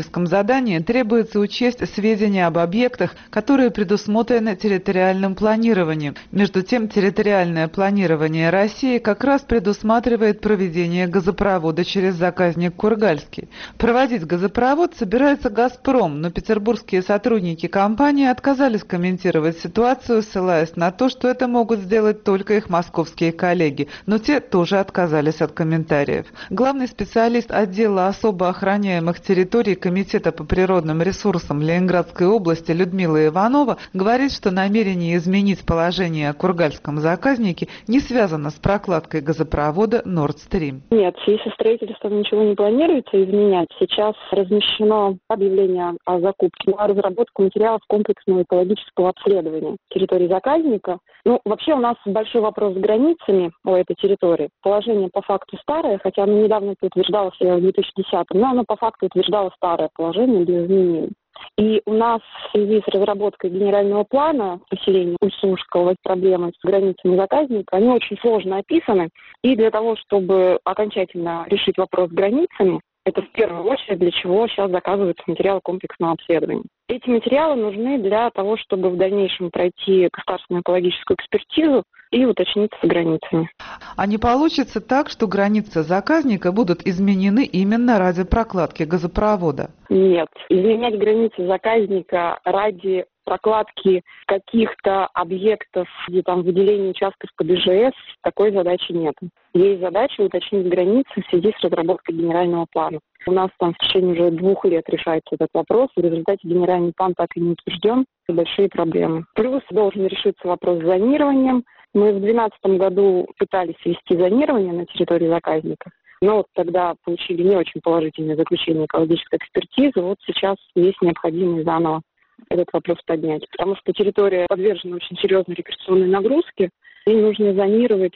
техническом задании требуется учесть сведения об объектах, которые предусмотрены территориальным планированием. Между тем, территориальное планирование России как раз предусматривает проведение газопровода через заказник Кургальский. Проводить газопровод собирается «Газпром», но петербургские сотрудники компании отказались комментировать ситуацию, ссылаясь на то, что это могут сделать только их московские коллеги, но те тоже отказались от комментариев. Главный специалист отдела особо охраняемых территорий Комитета по природным ресурсам Ленинградской области Людмила Иванова говорит, что намерение изменить положение о Кургальском заказнике не связано с прокладкой газопровода Nord Stream. Нет, в связи со строительством ничего не планируется изменять. Сейчас размещено объявление о закупке на разработку материалов комплексного экологического обследования территории заказника. Вообще у нас большой вопрос с границами у этой территории. Положение по факту старое, хотя оно недавно утверждалось в 2010-м, но оно по факту утверждало старое положение без изменений. И у нас в связи с разработкой генерального плана поселения Усть-Сумского проблемы с границами заказника, они очень сложно описаны. И для того, чтобы окончательно решить вопрос с границами, это в первую очередь для чего сейчас заказываются материалы комплексного обследования. Эти материалы нужны для того, чтобы в дальнейшем пройти государственную экологическую экспертизу и уточниться с границами. А не получится так, что границы заказника будут изменены именно ради прокладки газопровода? Нет. Изменять границы заказника ради прокладки каких-то объектов, где там выделение участков под ИЖС, такой задачи нет. Есть задача уточнить границы в связи с разработкой генерального плана. У нас там в течение уже 2 лет решается этот вопрос. В результате генеральный план так и не утвержден. Это большие проблемы. Плюс должен решиться вопрос с зонированием. Мы в 2012 году пытались ввести зонирование на территории заказника. Но тогда получили не очень положительное заключение экологической экспертизы. Вот сейчас есть необходимость заново этот вопрос поднять. Потому что территория подвержена очень серьезной рекреационной нагрузке. И нужно зонировать,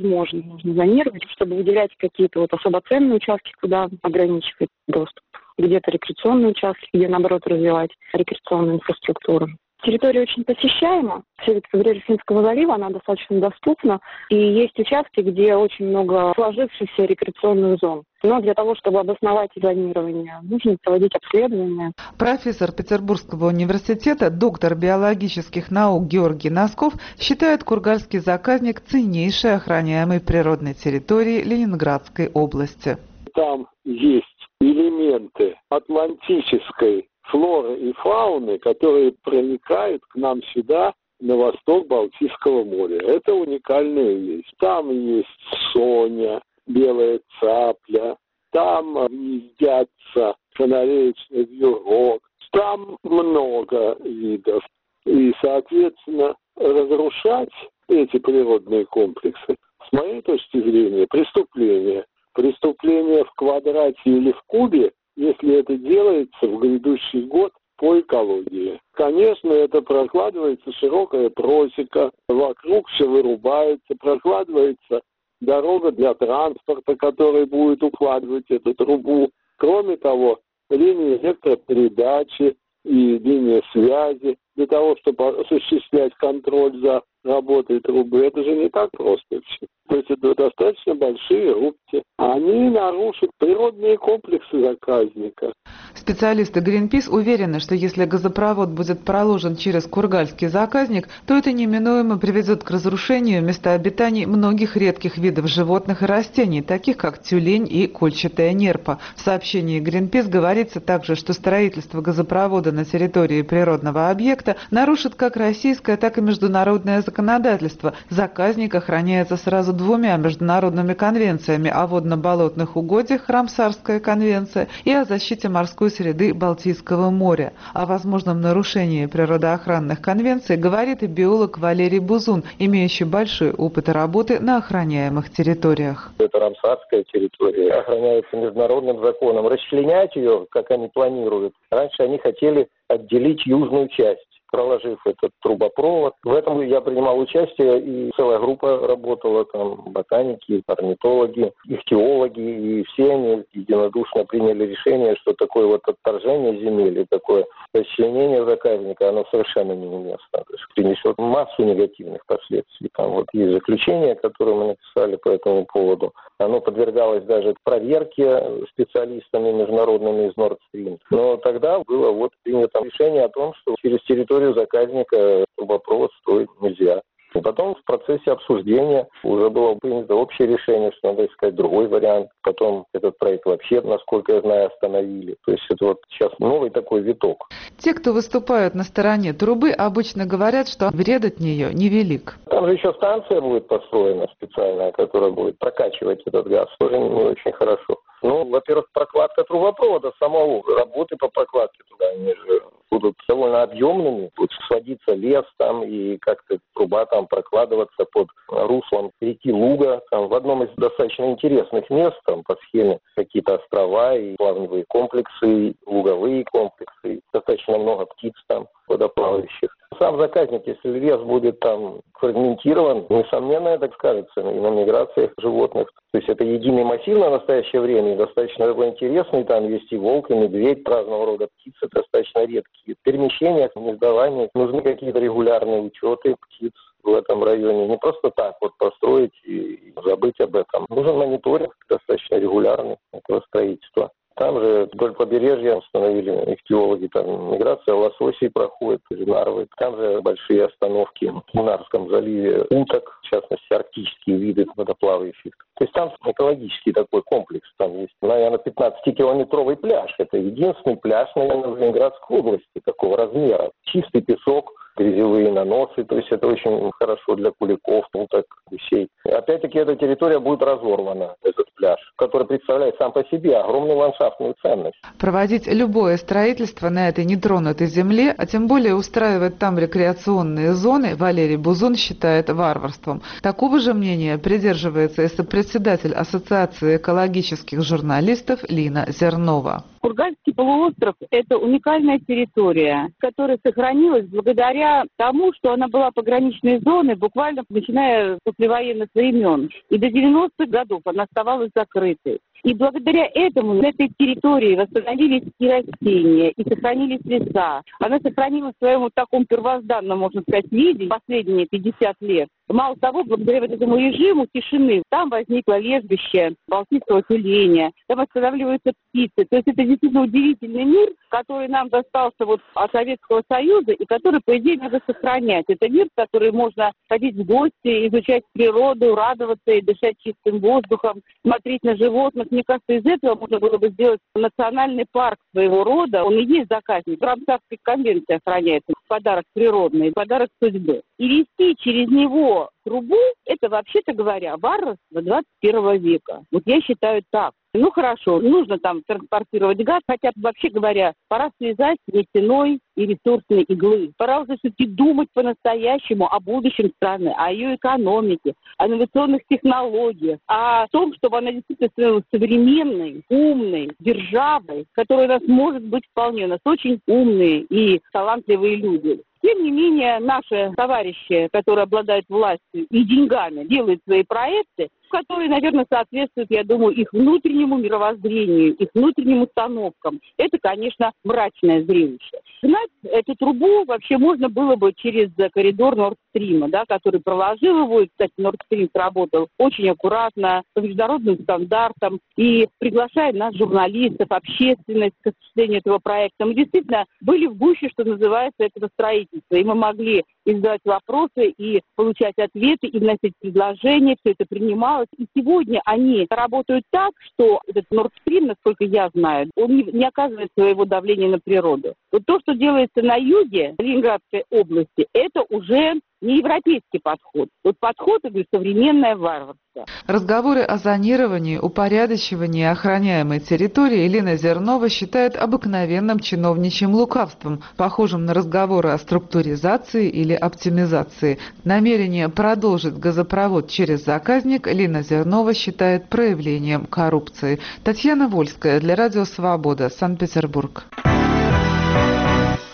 чтобы выделять какие-то особо ценные участки, куда ограничивать доступ. Где-то рекреационные участки, где, наоборот, развивать рекреационную инфраструктуру. Территория очень посещаема. Все побережье Финского залива, она достаточно доступна. И есть участки, где очень много сложившихся рекреационных зон. Но для того, чтобы обосновать зонирование, нужно проводить обследования. Профессор Петербургского университета, доктор биологических наук Георгий Носков считает Кургальский заказник ценнейшей охраняемой природной территорией Ленинградской области. Там есть элементы атлантической флоры и фауны, которые проникают к нам сюда, на восток Балтийского моря. Это уникальная вещь. Там есть соня, белая цапля, там гнездятся канареечный вьюрок, там много видов. И, соответственно, разрушать эти природные комплексы, с моей точки зрения, преступление. Преступление в квадрате или в кубе, если это делается в грядущий год по экологии. Конечно, это прокладывается широкая просека, вокруг все вырубается, прокладывается дорога для транспорта, который будет укладывать эту трубу. Кроме того, линии электропередачи и линии связи для того, чтобы осуществлять контроль за работой трубы. Это же не так просто все. То есть это достаточно большие рубки. Они нарушат природные комплексы заказника. Специалисты Greenpeace уверены, что если газопровод будет проложен через Кургальский заказник, то это неминуемо приведет к разрушению места обитаний многих редких видов животных и растений, таких как тюлень и кольчатая нерпа. В сообщении Greenpeace говорится также, что строительство газопровода на территории природного объекта нарушит как российское, так и международное законодательство. Заказник охраняется сразу 2 международными конвенциями о водно-болотных угодьях, Рамсарская конвенция, и о защите морской среды Балтийского моря. О возможном нарушении природоохранных конвенций говорит и биолог Валерий Бузун, имеющий большой опыт работы на охраняемых территориях. Это Рамсарская территория, охраняется международным законом. Расчленять ее, как они планируют, раньше они хотели отделить южную часть проложив этот трубопровод. В этом я принимал участие, и целая группа работала, там ботаники, орнитологи, ихтиологи, и все они единодушно приняли решение, что такое вот отторжение земель и такое расчленение заказника, оно совершенно неуместно. То есть принесет массу негативных последствий. Там вот есть заключение, которое мы написали по этому поводу. Оно подвергалось даже проверке специалистами международными из Nord Stream. Но тогда было вот принято решение о том, что через территорию заказника трубопровод строить нельзя. И потом в процессе обсуждения уже было принято общее решение, что надо искать другой вариант. Потом этот проект вообще, насколько я знаю, остановили. То есть это вот сейчас новый такой виток. Те, кто выступают на стороне трубы, обычно говорят, что вред от нее невелик. Там же еще станция будет построена специальная, которая будет прокачивать этот газ. Тоже не очень хорошо. Ну, во-первых, прокладка трубопровода самого, работы по прокладке туда, они же будут довольно объемными, будет сводиться лес там и как-то труба там прокладываться под руслом реки Луга. Там в одном из достаточно интересных мест, там по схеме какие-то острова и плавневые комплексы, и луговые комплексы, достаточно много птиц там водоплавающих. Сам заказник, если лес будет там фрагментирован, несомненно, это скажется и на миграциях животных. То есть это единый массив на настоящее время, и достаточно такой интересный. Там есть и волк, и медведь, разного рода птицы, достаточно редкие. В перемещениях, в гнездовании нужны какие-то регулярные учеты птиц в этом районе. Не просто так вот построить и забыть об этом. Нужен мониторинг достаточно регулярный этого строительства. Там же вдоль побережья установили ихтиологи, там миграция лососей проходит, нарвы. Там же большие остановки в Динарском заливе уток, в частности, арктические виды водоплавающих. То есть там экологический такой комплекс. Там есть, наверное, 15-километровый пляж. Это единственный пляж, наверное, в Ленинградской области такого размера. Чистый песок, грязевые наносы, то есть это очень хорошо для куликов, уток, гусей. Опять-таки эта территория будет разорвана, этот пляж, который представляет сам по себе огромную ландшафтную ценность. Проводить любое строительство на этой нетронутой земле, а тем более устраивать там рекреационные зоны, Валерий Бузун считает варварством. Такого же мнения придерживается и сопредседатель Ассоциации экологических журналистов Лина Зернова. Курганский полуостров – это уникальная территория, которая сохранилась благодаря тому, что она была пограничной зоной, буквально начиная с послевоенных времен. И до 90-х годов она оставалась закрытой. И благодаря этому на этой территории восстановились и растения, и сохранились леса. Она сохранилась в своем вот таком первозданном, можно сказать, виде последние 50 лет. Мало того, благодаря вот этому режиму тишины, там возникло лежбище балтийского тюленя, там останавливаются птицы. То есть это действительно удивительный мир, который нам достался вот от Советского Союза и который, по идее, надо сохранять. Это мир, в который можно ходить в гости, изучать природу, радоваться и дышать чистым воздухом, смотреть на животных. Мне кажется, из этого можно было бы сделать национальный парк своего рода. Он и есть заказник. В Рамсарской конвенции охраняется подарок природный, подарок судьбы. И вести через него трубу – это, вообще-то говоря, варварство 21 века. Вот я считаю так. Ну хорошо, нужно там транспортировать газ, хотя, вообще говоря, пора связать нефтяной и ресурсной иглы. Пора уже все-таки думать по-настоящему о будущем страны, о ее экономике, о инновационных технологиях, о том, чтобы она действительно становилась современной, умной державой, которая у нас может быть вполне. У нас очень умные и талантливые люди. Тем не менее, наши товарищи, которые обладают властью и деньгами, делают свои проекты, которые, наверное, соответствуют, я думаю, их внутреннему мировоззрению, их внутренним установкам. Это, конечно, мрачное зрелище. Гнать эту трубу вообще можно было бы через коридор Nord Stream, да, который проложил его. И, кстати, Nord Stream сработал очень аккуратно, по международным стандартам, и приглашает нас, журналистов, общественность к осуществлению этого проекта. Мы действительно были в гуще, что называется, этого строительства, и мы могли и задавать вопросы, и получать ответы, и вносить предложения, все это принималось. И сегодня они работают так, что этот Nord Stream, насколько я знаю, он не оказывает своего давления на природу. Вот то, что делается на юге Ленинградской области, это уже не европейский подход. Вот подход — это современное варварство. Разговоры о зонировании, упорядочивании охраняемой территории Лина Зернова считает обыкновенным чиновничьим лукавством, похожим на разговоры о структуризации или оптимизации. Намерение продолжить газопровод через заказник Лина Зернова считает проявлением коррупции. Татьяна Вольская для Радио Свобода, Санкт-Петербург.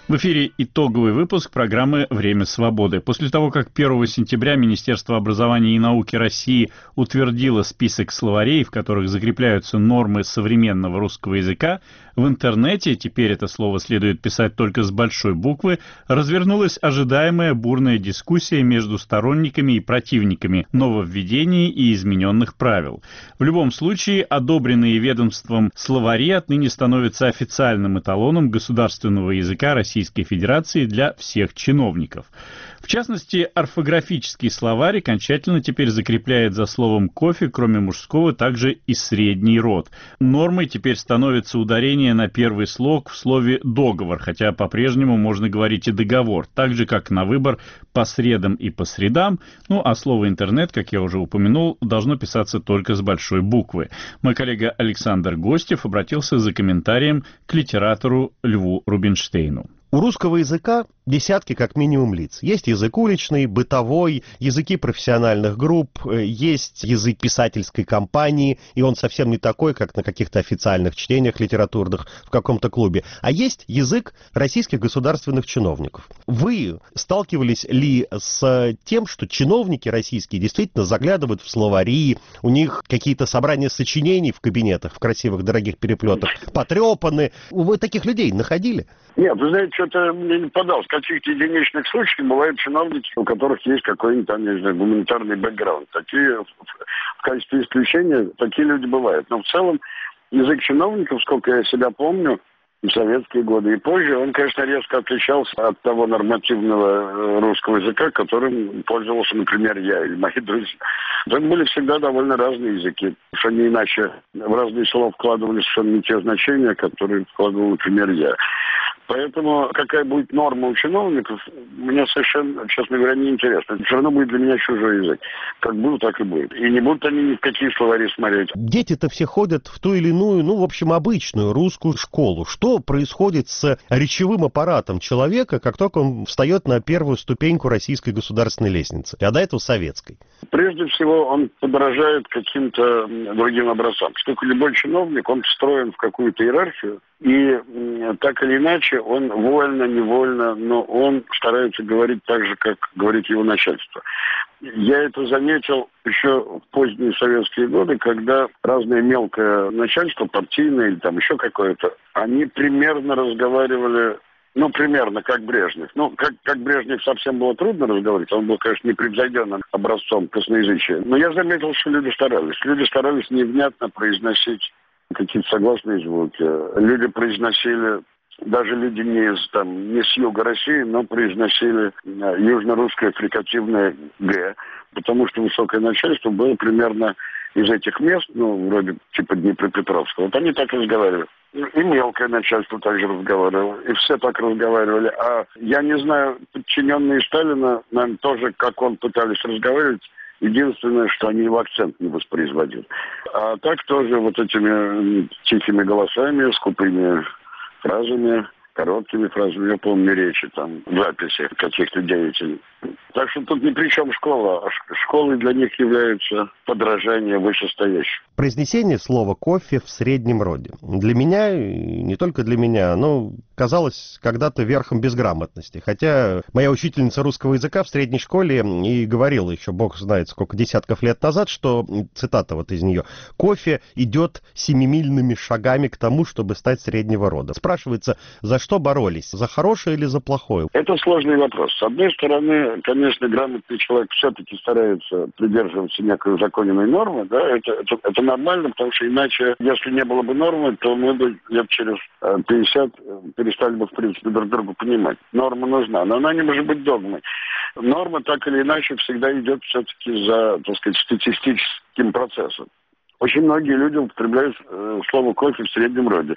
В эфире итоговый выпуск программы «Время свободы». После того, как 1 сентября Министерство образования и науки России утвердило список словарей, в которых закрепляются нормы современного русского языка, в интернете, теперь это слово следует писать только с большой буквы, развернулась ожидаемая бурная дискуссия между сторонниками и противниками нововведений и измененных правил. В любом случае, одобренные ведомством словари отныне становятся официальным эталоном государственного языка Российской Федерации для всех чиновников. В частности, орфографический словарь окончательно теперь закрепляет за словом «кофе», кроме мужского, также и средний род. Нормой теперь становится ударение на первый слог в слове «договор», хотя по-прежнему можно говорить и «договор», так же, как на выбор по средам и по средам, а слово «интернет», как я уже упомянул, должно писаться только с большой буквы. Мой коллега Александр Гостев обратился за комментарием к литератору Льву Рубинштейну. У русского языка десятки как минимум лиц. Есть язык уличный, бытовой, языки профессиональных групп, есть язык писательской компании, и он совсем не такой, как на каких-то официальных чтениях литературных в каком-то клубе. А есть язык российских государственных чиновников. Вы сталкивались ли с тем, что чиновники российские действительно заглядывают в словари, у них какие-то собрания сочинений в кабинетах, в красивых дорогих переплетах, потрепаны? Вы таких людей находили? Нет, вы знаете, что-то мне не подалось. В каких-то единичных случаях бывают чиновники, у которых есть какой-нибудь там, не знаю, гуманитарный бэкграунд. Такие, в качестве исключения, такие люди бывают. Но в целом язык чиновников, сколько я себя помню, в советские годы и позже, он, конечно, резко отличался от того нормативного русского языка, которым пользовался, например, я или мои друзья. Это были всегда довольно разные языки. Что не иначе в разные слова вкладывали совершенно не те значения, которые вкладывал, например, я. Поэтому какая будет норма у чиновников, мне совершенно, честно говоря, не интересно. Это все равно будет для меня чужой язык. Как был, так и будет. И не будут они ни в какие словари смотреть. Дети-то все ходят в ту или иную, в общем, обычную русскую школу. Что происходит с речевым аппаратом человека, как только он встает на первую ступеньку российской государственной лестницы, а до этого советской? Прежде всего, он подражает каким-то другим образцам. Поскольку любой чиновник, он встроен в какую-то иерархию, и так или иначе, он вольно, невольно, но он старается говорить так же, как говорит его начальство. Я это заметил еще в поздние советские годы, когда разное мелкое начальство, партийное или там еще какое-то, они примерно разговаривали, примерно как Брежнев. Как Брежнев совсем было трудно разговаривать, он был, конечно, непревзойденным образцом косноязычия. Но я заметил, что люди старались. Люди старались невнятно произносить какие-то согласные звуки. Люди произносили, даже люди не с юга России, но произносили южно-русское фрикативное «г», потому что высокое начальство было примерно из этих мест, вроде типа Днепропетровского. Вот они так разговаривали. И мелкое начальство также разговаривало, и все так разговаривали. А я не знаю, подчиненные Сталина, наверное, тоже, как он, пытались разговаривать. Единственное, что они его акцент не воспроизводили. А так тоже вот этими тихими голосами, скупыми фразами, короткими фразами, я помню речи там, записи каких-то деятелей. Так что тут ни при чем школа, а школой для них является подражание вышестоящим. Произнесение слова «кофе» в среднем роде. Для меня, и не только для меня, оно казалось когда-то верхом безграмотности. Хотя моя учительница русского языка в средней школе и говорила еще, бог знает сколько десятков лет назад, что, цитата вот из нее, «кофе идет семимильными шагами к тому, чтобы стать среднего рода». Спрашивается, за что боролись? За хорошее или за плохое? Это сложный вопрос. С одной стороны, конечно, грамотный человек все-таки старается придерживаться некой узаконенной нормы, да, это нормально, потому что иначе, если не было бы нормы, то мы бы лет через 50 перестали бы, в принципе, друг друга понимать. Норма нужна, но она не может быть догмой. Норма, так или иначе, всегда идет все-таки за, так сказать, статистическим процессом. Очень многие люди употребляют слово «кофе» в среднем роде.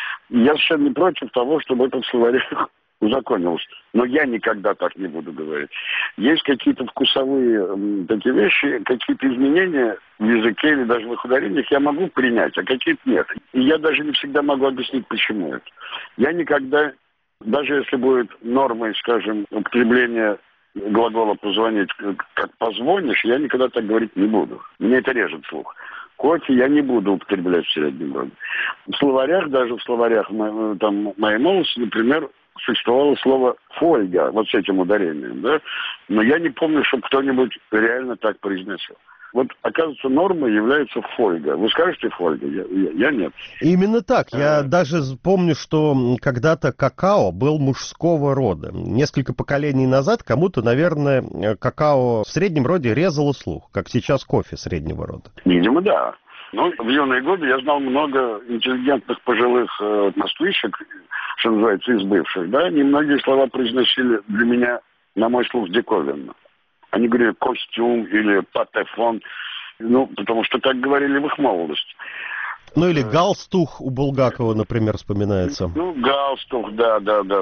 Я совершенно не против того, чтобы этот словарь узаконился. Но я никогда так не буду говорить. Есть какие-то вкусовые такие вещи, какие-то изменения в языке или даже в их ударениях я могу принять, а какие-то нет. И я даже не всегда могу объяснить, почему это. Я никогда, даже если будет нормой, скажем, употребление глагола «позвонить», как «позвонишь», я никогда так говорить не буду. Мне это режет слух. Кофе я не буду употреблять в среднем роде. В словарях, даже в словарях моей молодости, например, существовало слово «фольга», вот с этим ударением, да? Но я не помню, чтобы кто-нибудь реально так произносил. Вот, оказывается, нормой является фольга. Вы скажете фольга? Я нет. Именно так. Я даже помню, что когда-то какао был мужского рода. Несколько поколений назад кому-то, наверное, какао в среднем роде резало слух, как сейчас кофе среднего рода. Видимо, да. Ну, в юные годы я знал много интеллигентных пожилых москвичек, что называется, из бывших, да, немногие слова произносили для меня, на мой слух, диковинно. Они говорили «костюм» или «патефон», ну, потому что так говорили в их молодости. Ну, или галстух у Булгакова, например, вспоминается. Ну, галстух, да.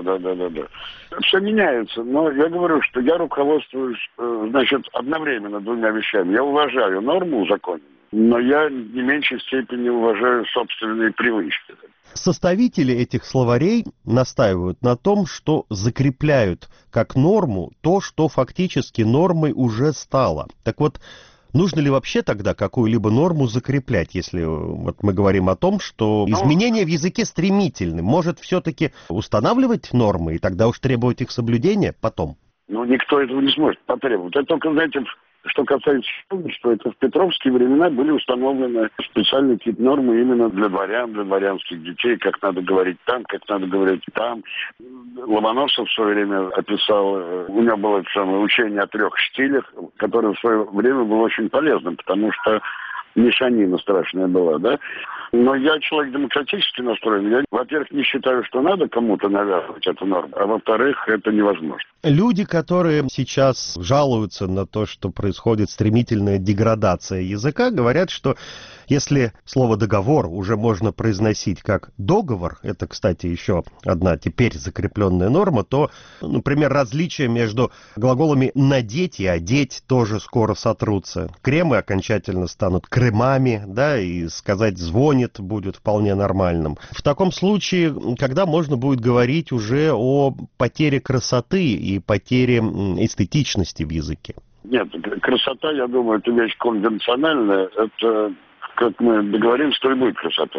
Все меняется, но я говорю, что я руководствуюсь, значит, одновременно двумя вещами. Я уважаю норму узаконенную, но я не в меньшей степени уважаю собственные привычки. Составители этих словарей настаивают на том, что закрепляют как норму то, что фактически нормой уже стало. Так вот, нужно ли вообще тогда какую-либо норму закреплять, если вот мы говорим о том, что изменения в языке стремительны? Может, все-таки устанавливать нормы и тогда уж требовать их соблюдения потом? Ну, никто этого не сможет потребовать. Это только, знаете, что касается что это в петровские времена были установлены специальные какие-то нормы именно для дворян, для дворянских детей, как надо говорить там, как надо говорить там. Ломоносов в свое время описал, у него было это самое учение о 3 штилях, которое в свое время было очень полезным, потому что мешанина страшная была, да. Но я человек демократически настроен. Я, во-первых, не считаю, что надо кому-то навязывать эту норму, а во-вторых, это невозможно. Люди, которые сейчас жалуются на то, что происходит стремительная деградация языка, говорят, что если слово «договор» уже можно произносить как «договор», это, кстати, еще одна теперь закрепленная норма, то, например, различия между глаголами «надеть» и «одеть» тоже скоро сотрутся. Кремы окончательно станут кремами, да, и сказать «звонит» будет вполне нормальным. В таком случае, когда можно будет говорить уже о потере красоты и потере эстетичности в языке? Нет, красота, я думаю, это вещь конвенциональная, это... Как мы договоримся, то и будет красота.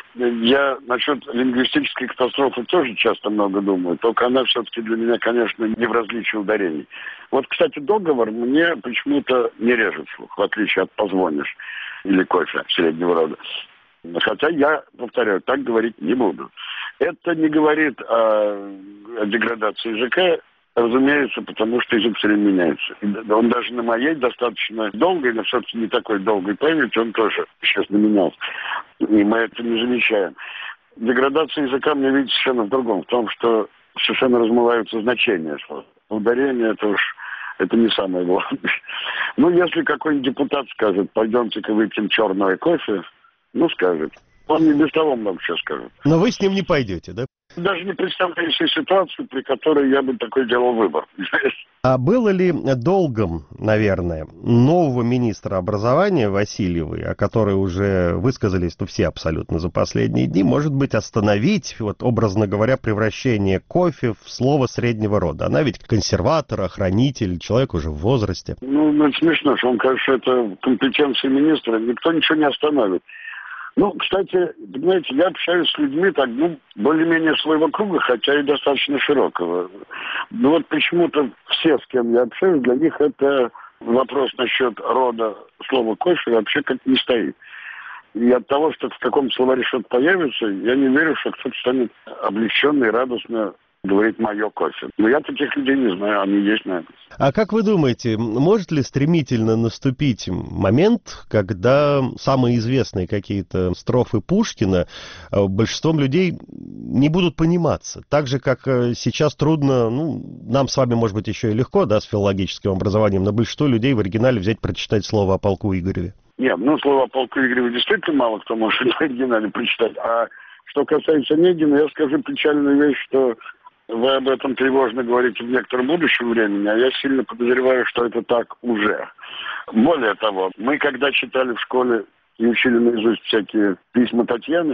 Я насчет лингвистической катастрофы тоже часто много думаю, только она все-таки для меня, конечно, не в различии ударений. Вот, кстати, договор мне почему-то не режет слух, в отличие от «позвонишь» или «кофе» среднего рода. Хотя я, повторяю, так говорить не буду. Это не говорит о деградации языка, разумеется, потому что язык все время меняется. Он даже на моей достаточно долгой, но все-таки не такой долгой памяти, он тоже сейчас менялся. И мы это не замечаем. Деградация языка мне видится совершенно в другом. В том, что совершенно размываются значения слова. Ударение это не самое главное. Ну, если какой-нибудь депутат скажет, пойдемте-ка выпьем черного кофе, скажет. Он не без того много чего скажет. Но вы с ним не пойдете, да? Даже не представляю себе ситуацию, при которой я бы такой делал выбор. А было ли долгом, наверное, нового министра образования Васильевой, о которой уже высказались все абсолютно за последние дни, может быть, остановить, вот образно говоря, превращение кофе в слово среднего рода? Она ведь консерватор, охранитель, человек уже в возрасте. Это смешно, что он кажется, это компетенция министра. Никто ничего не остановит. Кстати, понимаете, я общаюсь с людьми так, более-менее своего круга, хотя и достаточно широкого. Почему-то все, с кем я общаюсь, для них это вопрос насчет рода слова «кофе» вообще как-то не стоит. И от того, что в каком-то словаре что-то появится, я не верю, что кто-то станет облегченно и радостно говорит «моё кофе». Но я таких людей не знаю, они есть, наверное. А как вы думаете, может ли стремительно наступить момент, когда самые известные какие-то строфы Пушкина большинством людей не будут пониматься? Так же, как сейчас трудно, нам с вами, может быть, еще и легко, да, с филологическим образованием, но большинство людей в оригинале взять, прочитать слово о полку Игореве. Нет, слово о полку Игореве действительно мало кто может в оригинале прочитать. А что касается Онегина, я скажу печальную вещь, что вы об этом тревожно говорите в некотором будущем времени, а я сильно подозреваю, что это так уже. Более того, мы когда читали в школе и учили наизусть всякие письма Татьяны,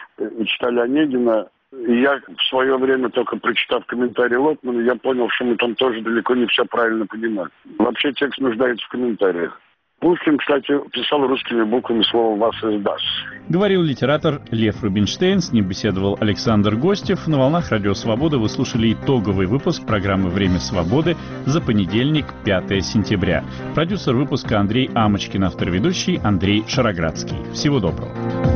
читали Онегина, и я в свое время, только прочитав комментарий Лотмана, я понял, что мы там тоже далеко не все правильно понимаем. Вообще текст нуждается в комментариях. Пушкин, кстати, писал русскими буквами слово «вас издаст». Говорил литератор Лев Рубинштейн, с ним беседовал Александр Гостев. На волнах Радио Свобода вы слушали итоговый выпуск программы «Время свободы» за понедельник, 5 сентября. Продюсер выпуска Андрей Амочкин, автор ведущий Андрей Шароградский. Всего доброго.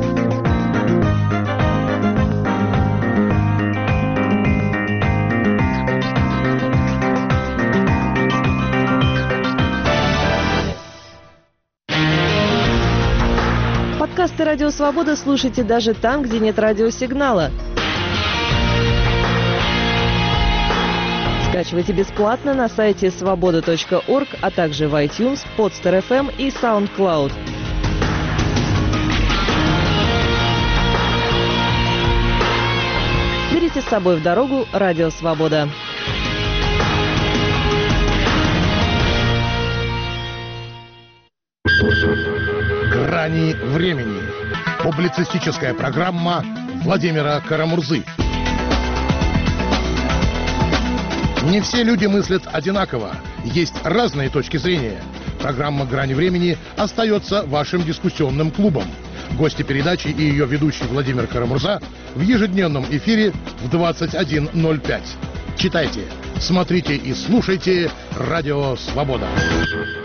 Подкасты «Радио Свобода» слушайте даже там, где нет радиосигнала. Скачивайте бесплатно на сайте svoboda.org, а также в iTunes, Podster FM и SoundCloud. Берите с собой в дорогу «Радио Свобода». «Грани времени». Публицистическая программа Владимира Карамурзы. Не все люди мыслят одинаково. Есть разные точки зрения. Программа «Грани времени» остается вашим дискуссионным клубом. Гости передачи и ее ведущий Владимир Карамурза в ежедневном эфире в 21:05. Читайте, смотрите и слушайте «Радио Свобода».